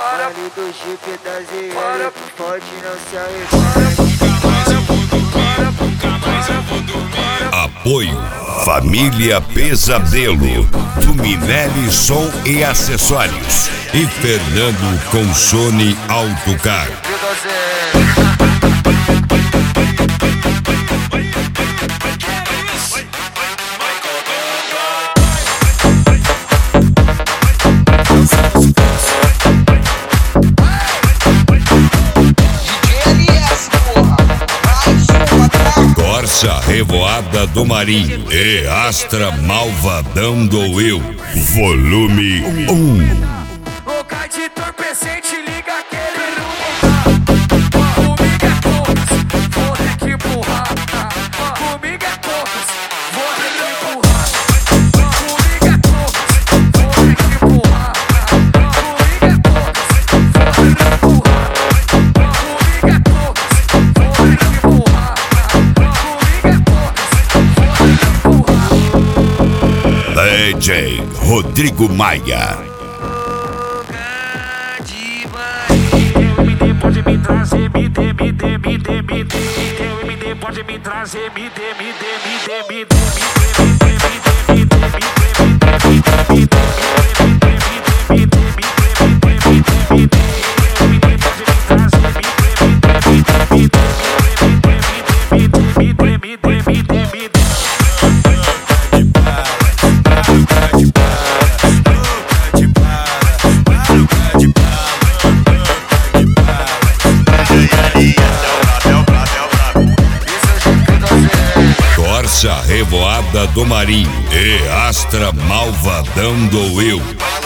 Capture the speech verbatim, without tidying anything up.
Baile do Jeep da Z L, pode não se arrepender. Apoio Família Pesadelo, do Minelli Som e Acessórios e Fernando Consone Autocar. Corsa Revoada do Marinho e Astra Malvadão do Eu, volume um. Boca de entorpecente, liga aquele rumbo. Comigo é poucas, vou ter que empurrar. Comigo é poucas, vou ter que empurrar. Comigo é poucas, vou ter que empurrar. Comigo é poucas, vou ter que empurrar. Comigo é poucas, vou ter que empurrar. Comigo é poucas, vou ter que empurrar. D J Rodrigo Maia. Pode me trazer, me dê, me dê, me dê, me dê. Teu M D pode me trazer, me dê, me dê, me dê, me dê, me dê, me dê, me dê, me dê, me dê, me Corsa Revoada do Marinho e Astra Malvadão do Eu,